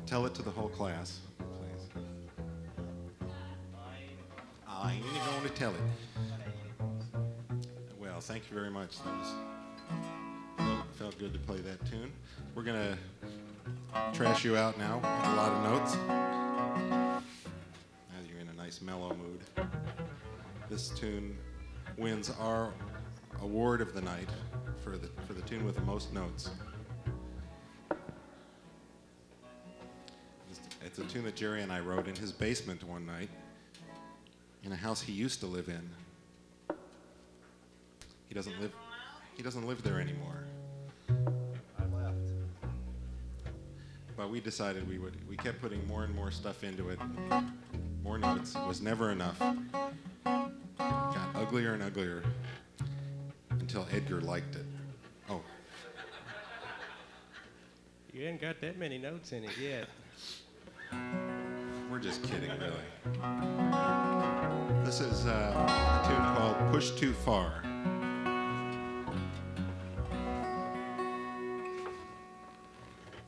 Tell it to the whole class, please. I ain't going to tell it. Well, thank you very much. Felt good to play that tune. We're going to trash you out now with a lot of notes. As you're in a nice mellow mood. This tune wins our award of the night for the tune with the most notes. It's a tune that Jerry and I wrote in his basement one night in a house he used to live in. He doesn't live there anymore. I left. But we decided we kept putting more and more stuff into it. More notes. It was never enough. It got uglier and uglier until Edgar liked it. Oh. You ain't got that many notes in it yet. We're just kidding, really. This is a tune called Push Too Far.